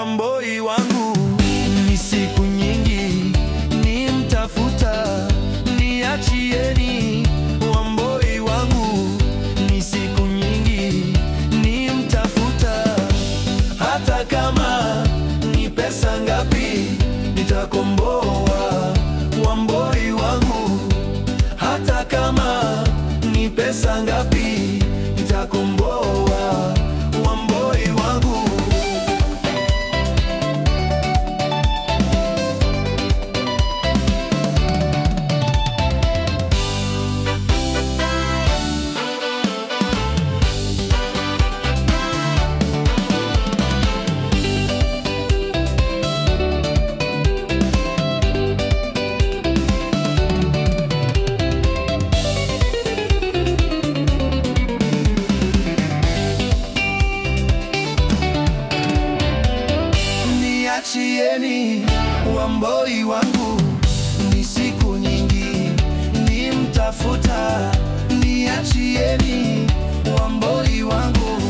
Wamboi wangu, ni siku nyingi nimtafuta, niachieni. Wamboi wangu, ni siku nyingi nimtafuta, hata kama ni pesa ngapi nitakomboa. Wamboi wangu, hata kama ni pesa ngapi nitakomboa. Wamboi wangu. Niachieni Wamboi wangu, ni siku nyingi nimtafuta. Niachieni Wamboi wangu,